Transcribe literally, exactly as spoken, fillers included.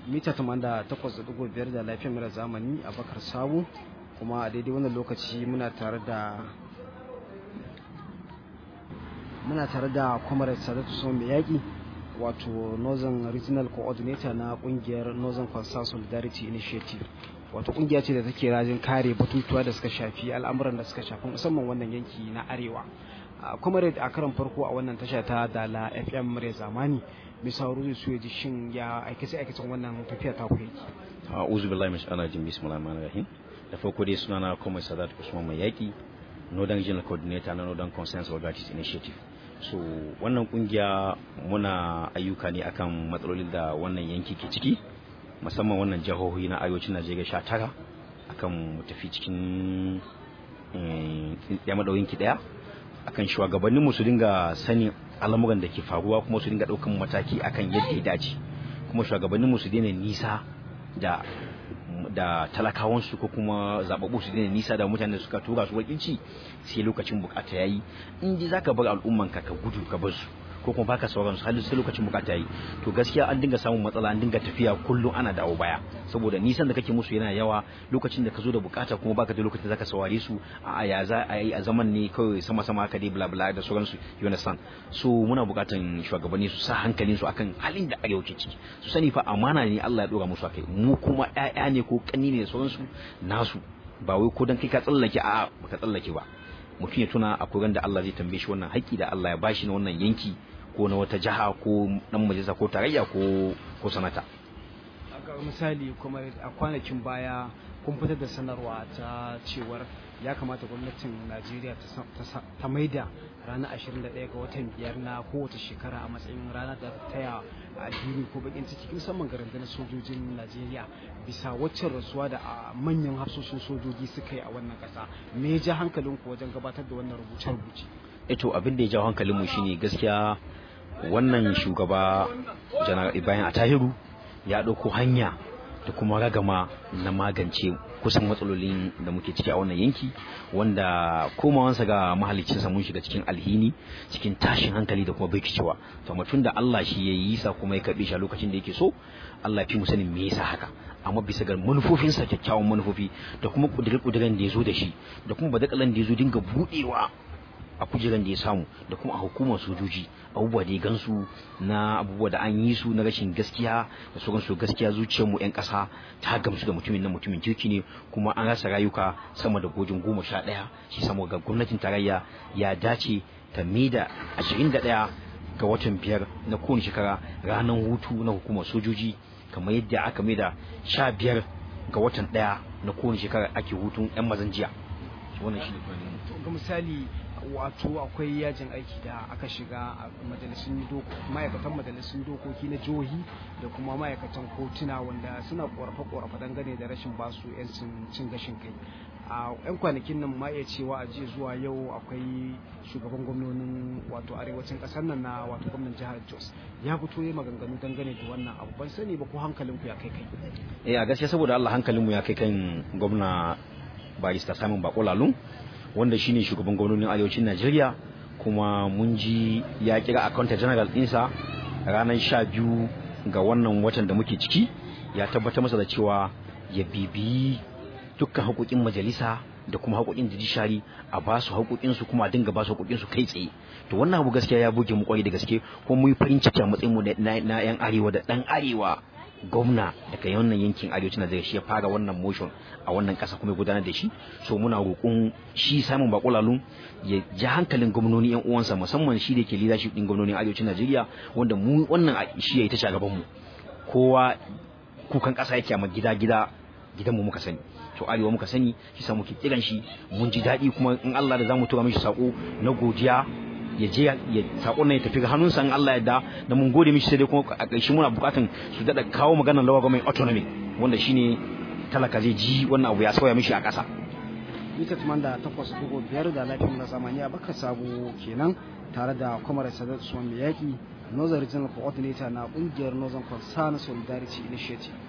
mita tamanda takwas da ɗigo biyar da lafiyar mara zamani a Bakar Sabo, kuma a daidai wannan lokaci muna tare da muna tare da Comrade Sadatu Usman mai yaƙi, wato Northern Regional Coordinator na ƙungiyar Northern Concern Solidarity Initiative, wato ƙungiya ce da take rajin kare batutuwa da suka shafi al'amuran da suka shafi musamman wannan yanki na arewa. Comrade, a karan farko a wannan tasha ta Dala F M murya zamani, bisa ruri su yaji shin ya aikace aikacen wannan tafiya ta ku yake. A'udhu billahi minash shaitanir rajim, bismillahir rahmanir rahim. Da farko dai sunana Comrade Sadatu Usman mai yaƙi, Northern Regional Coordinator na Northern Concern Solidarity Initiative. So wannan kungiya muna ayyuka ne akan matsalolin da wannan yanki ke ciki, musamman wannan jihohi na arewacin Najeriya sha tara, akan mu tafi cikin ya madauyin ki daya, akan shugabannin mu su dinga sanin al'amuran da ke faruwa kuma su dinga daukan mataki akan yadda ya dace, kuma shugabannin mu su daina nisa da da talakawansu ko kuma zababbu su daina nisa da mutanen da suka tura su wakilci sai lokacin bukata yayi. In ji zaka bar al'umman ka ka gudu ka bar su ko kuma baka sauran su har sai lokacin bukata yayi, to gaskiya an dinga samun matsala, an dinga tafiya kullum ana dawo baya saboda nisan da kake musu yana yawa. Lokacin da ka zo da bukata kuma baka da lokacin da zaka saurare su, a ya za a yi a zaman ne kawai sama sama haka dai bla bla da sauran su, you understand. So muna bukatan shugabanni su sa hankalin su akan halin da arewa ke ciki, su sani fa amana ne Allah ya dora musu akai, mu kuma ƴaƴa ne ko kanni ne da sauran su nasu, ba wai ko dan kai ka tsallake a baka tsallake ba. Mutum ya tuna akwai ran da Allah zai tambaye shi wannan haƙƙi da Allah ya bashi na wannan yanki ko na wata jiha ko dan majalisa ko tarayya ko ko sanata. Ga misali kuma a kwanakin baya kun fitar da sanarwa ta cewar ya kamata gwamnatin Najeriya ta maida ranar ashirin da ɗaya ga watan biyar na kowace shekara a matsayin rana da taya addini ko bakin ciki musamman ga rundunar sojojin Najeriya bisa waccan rasuwa da manyan hafsoshin sojoji suka yi a wannan ƙasa. Me ya ja hankalinku wajen gabatar da wannan rubuce-rubuce? Eto abin da ya jawo hankalinmu shine gaskiya wannan shugaba Janar Ibrahim Atahiru ya ɗauko hanya da kuma ragama na magance kusan matsalolin da muke ciki a wannan yanki, wanda komawansa ga mahaliccinsa mun shiga cikin alhini, cikin tashin hankali da kuma birkicewa. To mutum da Allah shi ya yi sa kuma ya karɓe shi a lokacin da yake so, Allah fi mu sanin me yasa haka, amma bisa ga manufofinsa, kyakkyawan manufofi da kuma kudiren da ya zo da shi da kuma badakalan da ya zo dinga buɗewa a kujeran da ya samu da kuma a hukumar sojoji, abubuwa da ya gansu na abubuwa da an yi su na rashin gaskiya da sauransu. Gaskiya zuciyarmu 'yan ƙasa ta gamsu da mutumin nan mutumin kirki ne, kuma an rasa rayuka sama da gojin goma sha ɗaya. Shi sama ga gwamnatin tarayya ya dace ta maida ashirin da ɗaya ga watan biyar na kowane shekara ranar hutu na hukumar sojoji, kamar yadda aka maida sha biyar ga watan ɗaya na kowane shekara ake hutun 'yan mazan jiya. Wannan shi ne. Ga misali, wato akwai yajin aiki da aka shiga a majalisun ma'aikatan majalisun dokoki na jihohi da kuma ma'aikatan kotuna, wanda suna korafe-korafe dangane da rashin basu yancin cin gashin kai. A yan kwanakin nan ma iya cewa a jiya zuwa yau akwai shugaban gwamnonin wato arewacin kasar nan na wato gwamnan jihar Jos ya fito ya maganganu dangane da wannan abu. Ban sani ba ko hankalinku ya kai kai? Eh a gaskiya saboda Allah hankalinmu ya kai kan gwamna Barista Simon Bako Lalun, wanda shine shugaban gwamnonin arewacin Najeriya, kuma mun ji ya kira accountant general ɗinsa ranar sha biyu ga wannan watan da muke ciki, ya tabbatar masa da cewa ya bibiyi dukkan haƙoƙin majalisa da kuma haƙoƙin judiciary, a ba su haƙoƙinsu kuma a dinga ba su haƙoƙinsu kai tsaye. To wannan abu gaskiya ya buge mu kwari da gaske, kuma mu yi farin ciki a matsayin mu na 'yan arewa da ɗan arewa gwamna daga wannan yankin arewacin Najeriya shi ya fara wannan motion a wannan ƙasa kuma ya gudanar da shi. So muna roƙon shi Simon Bako Lalun ya ja hankalin gwamnoni yan uwansa, musamman shi da ke leadership din gwamnonin arewacin Najeriya, wanda mu wannan shi ya yi ta shagaban mu. Kowa kukan ƙasa yake amma gida gida gidan mu muka sani, to arewa muka sani, shi sa muke kiran shi. Mun ji daɗi kuma in Allah da zamu tura mishi sako na godiya, ya je ya sakon nan ya tafi ga hannunsa in Allah ya da da mun gode mishi. Sai dai kuma a ƙarshe muna buƙatan su daɗa kawo maganar lawa gwamnati autonomy, wanda shine talaka zai ji wannan abu ya sauya mishi a ƙasa. Mita tamanda takwas ɗigo biyar da lafiyar na zamani a Bakar Sabo kenan, tare da Comrade Sadatu Usman mai yaƙi, Northern Regional Coordinator na ƙungiyar Northern Concern Solidarity Initiative.